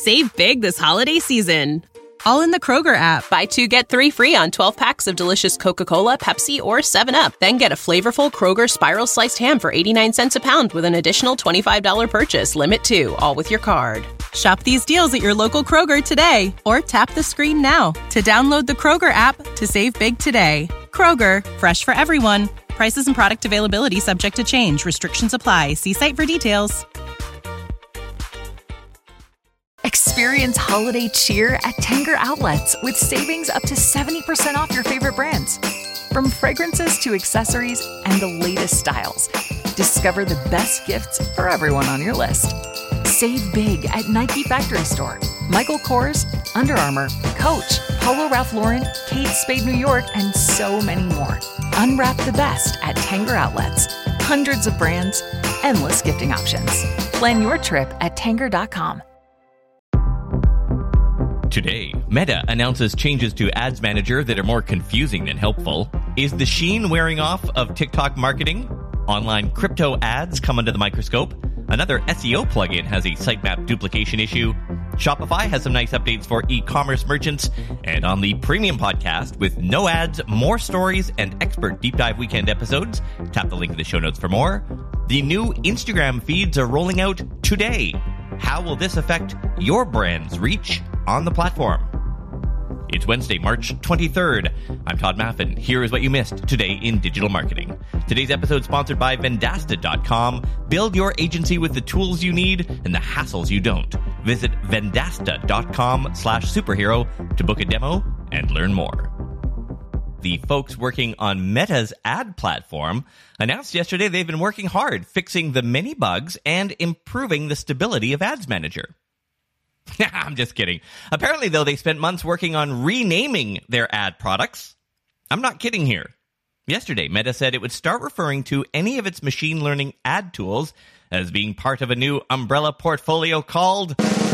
Save big this holiday season. All in the Kroger app. Buy 2, get 3 free on 12 packs of delicious Coca-Cola, Pepsi, or 7-Up. Then get a flavorful Kroger Spiral Sliced Ham for 89 cents a pound with an additional $25 purchase. Limit 2, all with your card. Shop these deals at your local Kroger today, or tap the screen now to download the Kroger app to save big today. Kroger, fresh for everyone. Prices and product availability subject to change. Restrictions apply. See site for details. Experience holiday cheer at Tanger Outlets with savings up to 70% off your favorite brands. From fragrances to accessories and the latest styles, discover the best gifts for everyone on your list. Save big at Nike Factory Store, Michael Kors, Under Armour, Coach, Polo Ralph Lauren, Kate Spade New York, and so many more. Unwrap the best at Tanger Outlets. Hundreds of brands, endless gifting options. Plan your trip at Tanger.com. Today, Meta announces changes to Ads Manager that are more confusing than helpful. Is the sheen wearing off of TikTok marketing? Online crypto ads come under the microscope. Another SEO plugin has a sitemap duplication issue. Shopify has some nice updates for e-commerce merchants. And on the premium podcast with no ads, more stories, and expert deep dive weekend episodes, tap the link in the show notes for more. The new Instagram feeds are rolling out today. How will this affect your brand's reach on the platform? It's Wednesday, March 23rd. I'm Todd Maffin. Here is what you missed today in digital marketing. Today's episode sponsored by Vendasta.com. Build your agency with the tools you need and the hassles you don't. Visit Vendasta.com/superhero to book a demo and learn more. The folks working on Meta's ad platform announced yesterday they've been working hard fixing the many bugs and improving the stability of Ads Manager. I'm just kidding. Apparently, though, they spent months working on renaming their ad products. I'm not kidding here. Yesterday, Meta said it would start referring to any of its machine learning ad tools as being part of a new umbrella portfolio called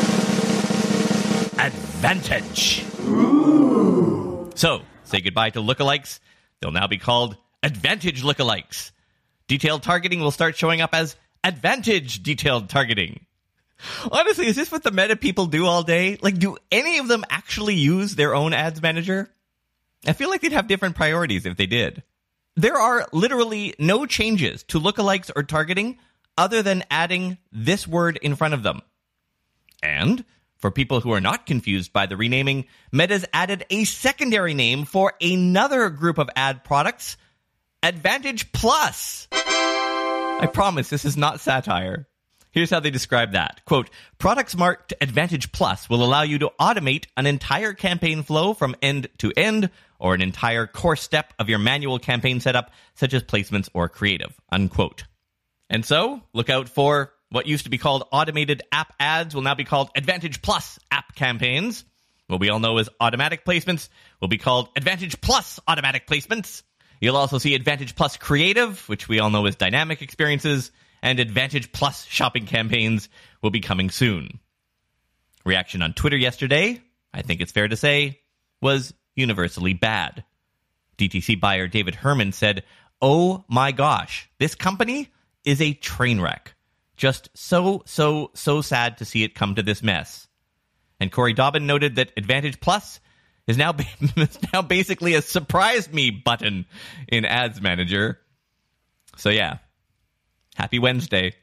Advantage. Ooh. So, say goodbye to lookalikes. They'll now be called Advantage lookalikes. Detailed targeting will start showing up as Advantage detailed targeting. Honestly, is this what the Meta people do all day? Like, do any of them actually use their own ads manager? I feel like they'd have different priorities if they did. There are literally no changes to lookalikes or targeting other than adding this word in front of them. And for people who are not confused by the renaming, Meta's added a secondary name for another group of ad products, Advantage Plus. I promise this is not satire. Here's how they describe that. Quote, products marked Advantage Plus will allow you to automate an entire campaign flow from end to end or an entire core step of your manual campaign setup, such as placements or creative, unquote. And so, look out for what used to be called automated app ads will now be called Advantage Plus app campaigns. What we all know as automatic placements will be called Advantage Plus automatic placements. You'll also see Advantage Plus creative, which we all know as dynamic experiences, and Advantage Plus shopping campaigns will be coming soon. Reaction on Twitter yesterday, I think it's fair to say, was universally bad. DTC buyer David Herman said, "Oh my gosh, this company is a train wreck. Just so sad to see it come to this mess." And Corey Dobbin noted that Advantage Plus is now basically a surprise me button in Ads Manager. So yeah. Happy Wednesday.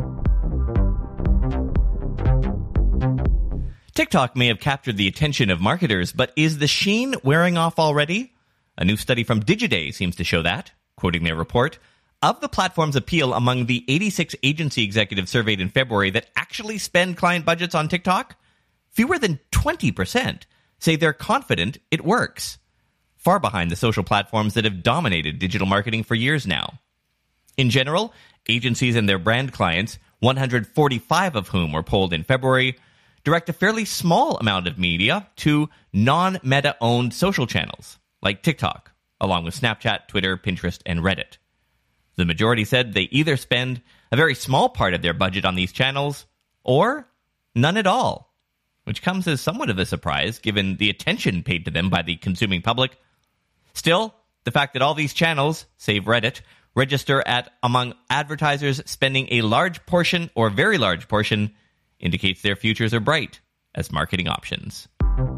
TikTok may have captured the attention of marketers, but is the sheen wearing off already? A new study from Digiday seems to show that. Quoting their report, of the platform's appeal among the 86 agency executives surveyed in February that actually spend client budgets on TikTok, fewer than 20% say they're confident it works. Far behind the social platforms that have dominated digital marketing for years now. In general, agencies and their brand clients, 145 of whom were polled in February, direct a fairly small amount of media to non-Meta-owned social channels, like TikTok, along with Snapchat, Twitter, Pinterest, and Reddit. The majority said they either spend a very small part of their budget on these channels, or none at all, which comes as somewhat of a surprise given the attention paid to them by the consuming public. Still, the fact that all these channels, save Reddit, register at among advertisers spending a large portion or very large portion indicates their futures are bright as marketing options.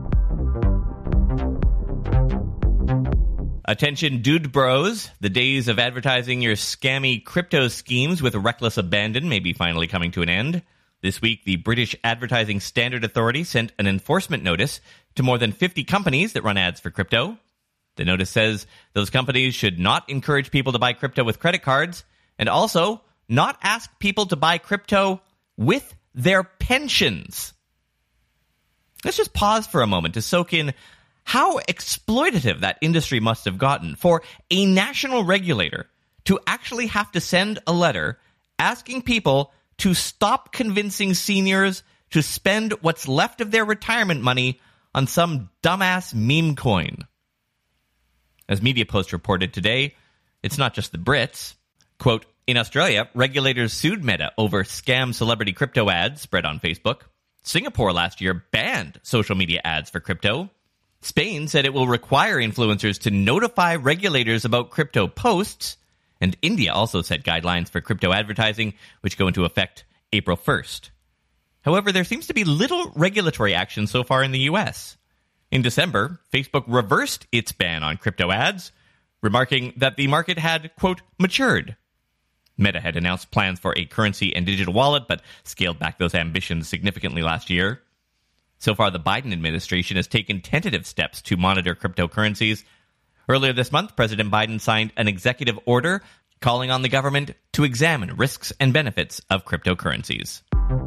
Attention dude bros, the days of advertising your scammy crypto schemes with reckless abandon may be finally coming to an end. This week, the British Advertising Standard Authority sent an enforcement notice to more than 50 companies that run ads for crypto. The notice says those companies should not encourage people to buy crypto with credit cards and also not ask people to buy crypto with their pensions. Let's just pause for a moment to soak in how exploitative that industry must have gotten for a national regulator to actually have to send a letter asking people to stop convincing seniors to spend what's left of their retirement money on some dumbass meme coin. As Media Post reported today, it's not just the Brits. Quote, in Australia, regulators sued Meta over scam celebrity crypto ads spread on Facebook. Singapore last year banned social media ads for crypto. Spain said it will require influencers to notify regulators about crypto posts. And India also set guidelines for crypto advertising, which go into effect April 1st. However, there seems to be little regulatory action so far in the US. In December, Facebook reversed its ban on crypto ads, remarking that the market had, quote, matured. Meta had announced plans for a currency and digital wallet, but scaled back those ambitions significantly last year. So far, the Biden administration has taken tentative steps to monitor cryptocurrencies. Earlier this month, President Biden signed an executive order calling on the government to examine risks and benefits of cryptocurrencies.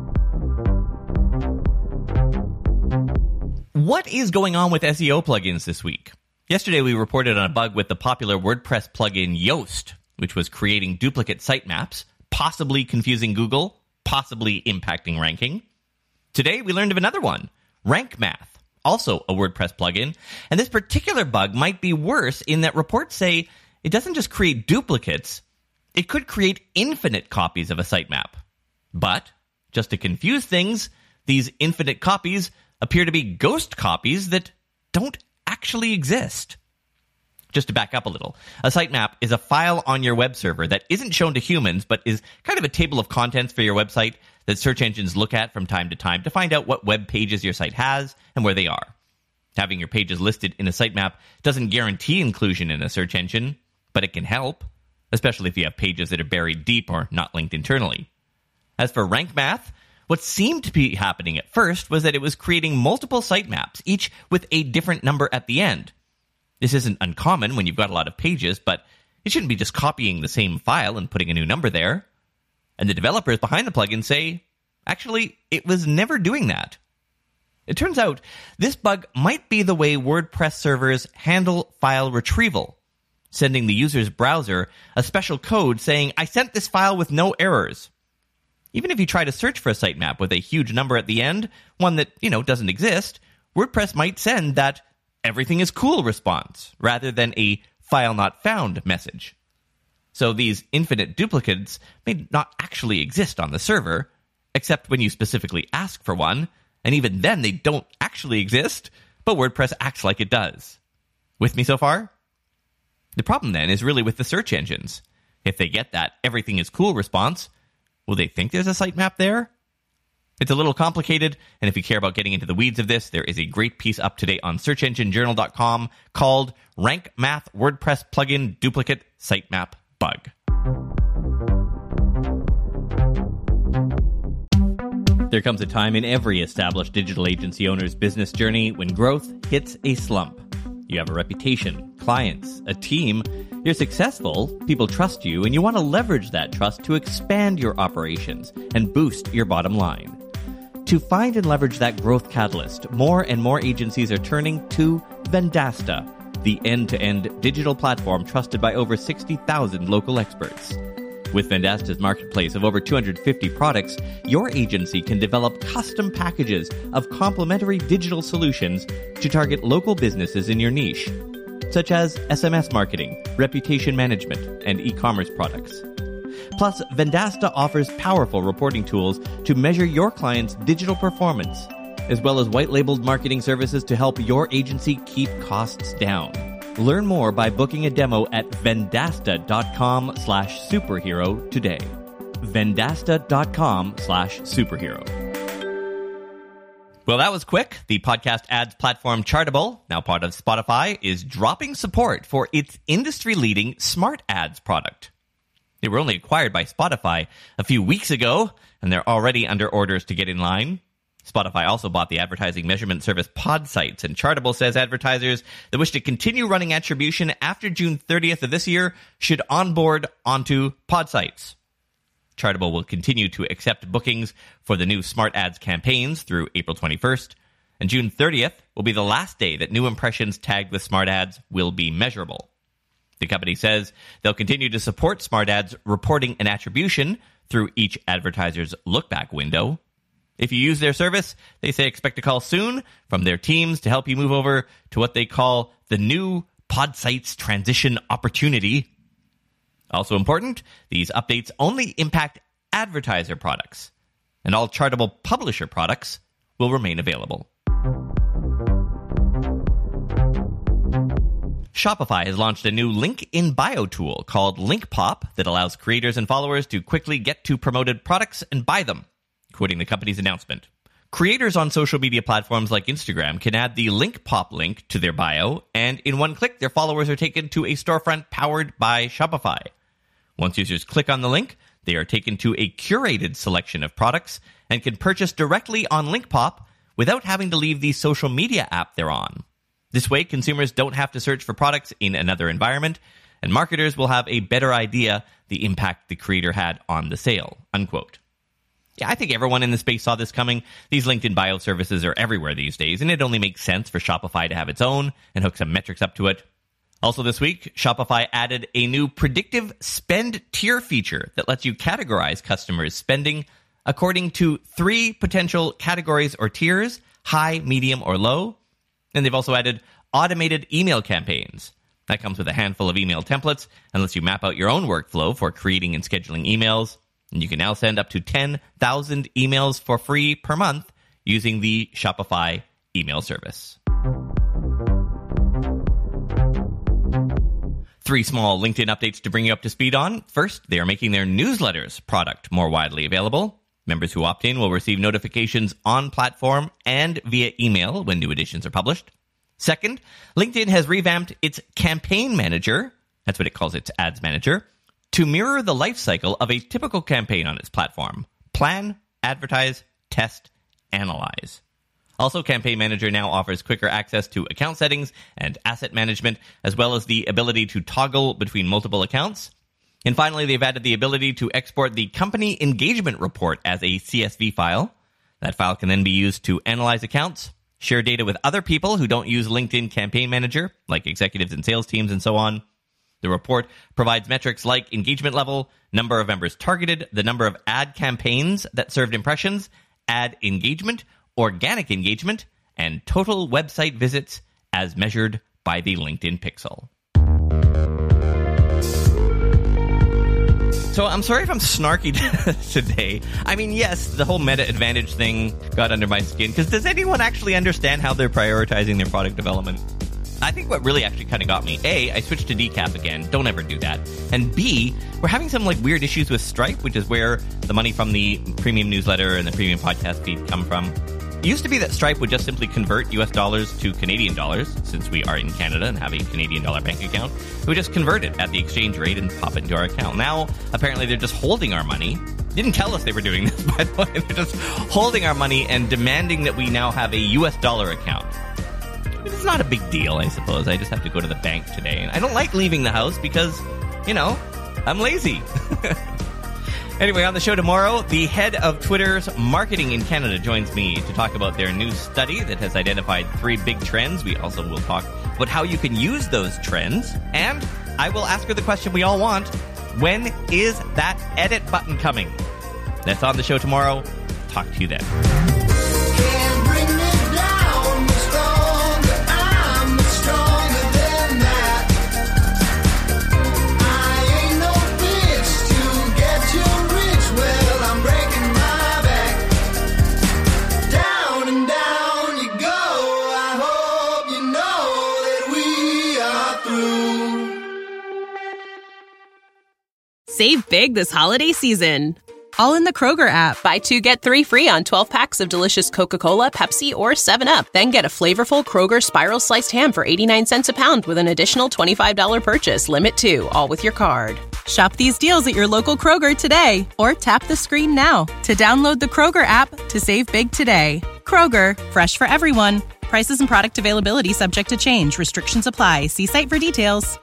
What is going on with SEO plugins this week? Yesterday, we reported on a bug with the popular WordPress plugin Yoast, which was creating duplicate sitemaps, possibly confusing Google, possibly impacting ranking. Today, we learned of another one, Rank Math, also a WordPress plugin. And this particular bug might be worse in that reports say it doesn't just create duplicates, it could create infinite copies of a sitemap. But, just to confuse things, these infinite copies appear to be ghost copies that don't actually exist. Just to back up a little, a sitemap is a file on your web server that isn't shown to humans, but is kind of a table of contents for your website that search engines look at from time to find out what web pages your site has and where they are. Having your pages listed in a sitemap doesn't guarantee inclusion in a search engine, but it can help, especially if you have pages that are buried deep or not linked internally. As for Rank Math, what seemed to be happening at first was that it was creating multiple sitemaps, each with a different number at the end. This isn't uncommon when you've got a lot of pages, but it shouldn't be just copying the same file and putting a new number there. And the developers behind the plugin say, actually, it was never doing that. It turns out this bug might be the way WordPress servers handle file retrieval, sending the user's browser a special code saying, I sent this file with no errors. Even if you try to search for a sitemap with a huge number at the end, one that, doesn't exist, WordPress might send that everything is cool response rather than a file not found message. So these infinite duplicates may not actually exist on the server, except when you specifically ask for one, and even then they don't actually exist, but WordPress acts like it does. With me so far? The problem then is really with the search engines. If they get that everything is cool response, will they think there's a sitemap there? It's a little complicated, and if you care about getting into the weeds of this, there is a great piece up to date on searchenginejournal.com called Rank Math WordPress Plugin Duplicate Sitemap Bug. There comes a time in every established digital agency owner's business journey when growth hits a slump. You have a reputation, clients, a team. You're successful, people trust you, and you want to leverage that trust to expand your operations and boost your bottom line. To find and leverage that growth catalyst, more and more agencies are turning to Vendasta, the end-to-end digital platform trusted by over 60,000 local experts. With Vendasta's marketplace of over 250 products, your agency can develop custom packages of complementary digital solutions to target local businesses in your niche, such as SMS marketing, reputation management, and e-commerce products. Plus, Vendasta offers powerful reporting tools to measure your clients' digital performance, as well as white-labeled marketing services to help your agency keep costs down. Learn more by booking a demo at vendasta.com/superhero today. Vendasta.com/superhero. Well, that was quick. The podcast ads platform Chartable, now part of Spotify, is dropping support for its industry-leading Smart Ads product. They were only acquired by Spotify a few weeks ago, and they're already under orders to get in line. Spotify also bought the advertising measurement service Podsights, and Chartable says advertisers that wish to continue running attribution after June 30th of this year should onboard onto Podsights. Chartable will continue to accept bookings for the new Smart Ads campaigns through April 21st, and June 30th will be the last day that new impressions tagged with Smart Ads will be measurable. The company says they'll continue to support Smart Ads reporting and attribution through each advertiser's look-back window. If you use their service, they say expect a call soon from their teams to help you move over to what they call the new Podsights transition opportunity. Also important, these updates only impact advertiser products, and all Chartable publisher products will remain available. Shopify has launched a new link in bio tool called LinkPop that allows creators and followers to quickly get to promoted products and buy them, quoting the company's announcement. Creators on social media platforms like Instagram can add the LinkPop link to their bio, and in one click, their followers are taken to a storefront powered by Shopify. Once users click on the link, they are taken to a curated selection of products and can purchase directly on LinkPop without having to leave the social media app they're on. This way, consumers don't have to search for products in another environment, and marketers will have a better idea the impact the creator had on the sale, unquote. Yeah, I think everyone in the space saw this coming. These LinkedIn bio services are everywhere these days, and it only makes sense for Shopify to have its own and hook some metrics up to it. Also this week, Shopify added a new predictive spend tier feature that lets you categorize customers' spending according to 3 potential categories or tiers, high, medium, or low. And they've also added automated email campaigns. That comes with a handful of email templates and lets you map out your own workflow for creating and scheduling emails. And you can now send up to 10,000 emails for free per month using the Shopify email service. 3 small LinkedIn updates to bring you up to speed on. First, they are making their newsletters product more widely available. Members who opt in will receive notifications on platform and via email when new editions are published. Second, LinkedIn has revamped its campaign manager, that's what it calls its ads manager, to mirror the life cycle of a typical campaign on its platform. Plan, advertise, test, analyze. Also, Campaign Manager now offers quicker access to account settings and asset management, as well as the ability to toggle between multiple accounts. And finally, they've added the ability to export the company engagement report as a CSV file. That file can then be used to analyze accounts, share data with other people who don't use LinkedIn Campaign Manager, like executives and sales teams and so on. The report provides metrics like engagement level, number of members targeted, the number of ad campaigns that served impressions, ad engagement, organic engagement, and total website visits as measured by the LinkedIn Pixel. So I'm sorry if I'm snarky today. I mean, yes, the whole Meta Advantage thing got under my skin, because does anyone actually understand how they're prioritizing their product development? I think what really actually kind of got me, A, I switched to decaf again. Don't ever do that. And B, we're having some weird issues with Stripe, which is where the money from the premium newsletter and the premium podcast feed come from. It used to be that Stripe would just simply convert US dollars to Canadian dollars, since we are in Canada and have a Canadian dollar bank account. It would just convert it at the exchange rate and pop it into our account. Now, apparently they're just holding our money. Didn't tell us they were doing this, by the way. They're just holding our money and demanding that we now have a US dollar account. It's not a big deal, I suppose. I just have to go to the bank today. And I don't like leaving the house because, I'm lazy. Anyway, on the show tomorrow, the head of Twitter's marketing in Canada joins me to talk about their new study that has identified 3 big trends. We also will talk about how you can use those trends. And I will ask her the question we all want. When is that edit button coming? That's on the show tomorrow. Talk to you then. Save big this holiday season, all in the Kroger app. Buy 2, get 3 free on 12 packs of delicious Coca-Cola, Pepsi, or 7-Up. Then get a flavorful Kroger Spiral Sliced Ham for 89 cents a pound with an additional $25 purchase. Limit 2, all with your card. Shop these deals at your local Kroger today, or tap the screen now to download the Kroger app to save big today. Kroger, fresh for everyone. Prices and product availability subject to change. Restrictions apply. See site for details.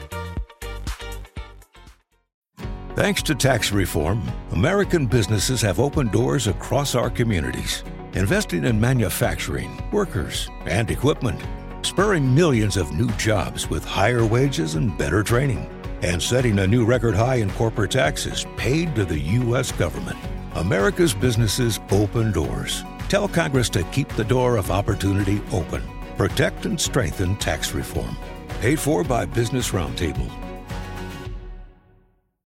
Thanks to tax reform, American businesses have opened doors across our communities, investing in manufacturing, workers, and equipment, spurring millions of new jobs with higher wages and better training, and setting a new record high in corporate taxes paid to the U.S. government. America's businesses open doors. Tell Congress to keep the door of opportunity open. Protect and strengthen tax reform. Paid for by Business Roundtable.